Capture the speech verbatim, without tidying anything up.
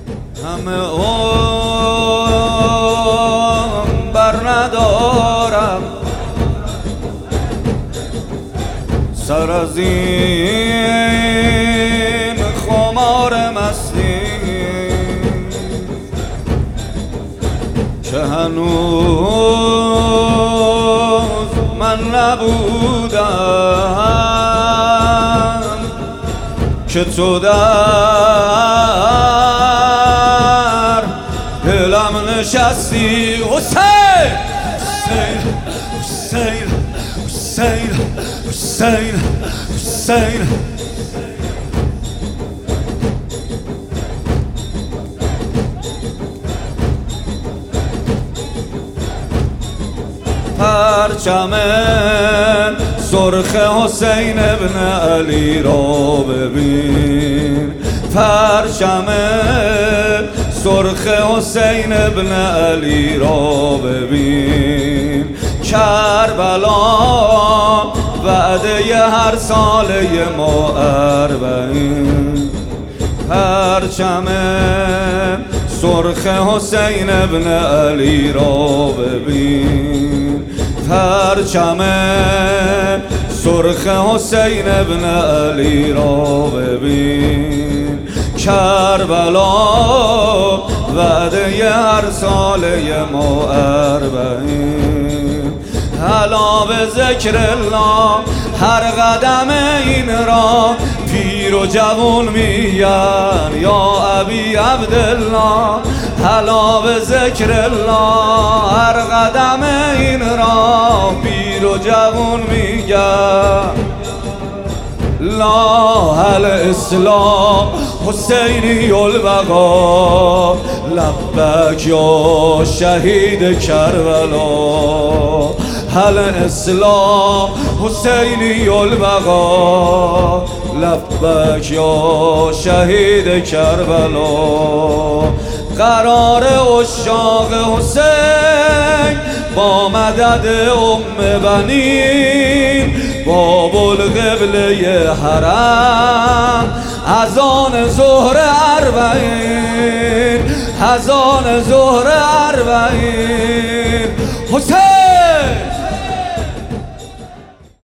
همه اون بر ندارم سر از این خمار مستی که هنوز من نبودم که تو در دلم نشستی. حسین حسین حسین حسین حسین پرچم سرخ حسین ابن علی را ببین، پرچم سرخ حسین ابن علی را ببین. کربلا وعده هر ساله ما اربعین، پرچم سرخ حسین ابن علی را ببین، پرچم سرخ حسین ابن علی را ببین. کربلا وعده هر ساله ما اربعین. حالا به ذکر الله هر قدم این را پیر و جوون میگن یا ابی عبدالله. حالا به ذکر الله هر قدم این را پیر و جوون میگن لا الاسلام حسینی البقا لبک یا شهید کربلا. هل اسلام حسینی البقا لبک یا شهید کربلا. قرار عشاق حسین با مدد ام بنین باب القبله حرم اذان ظهر اربعین، اذان ظهر اربعین.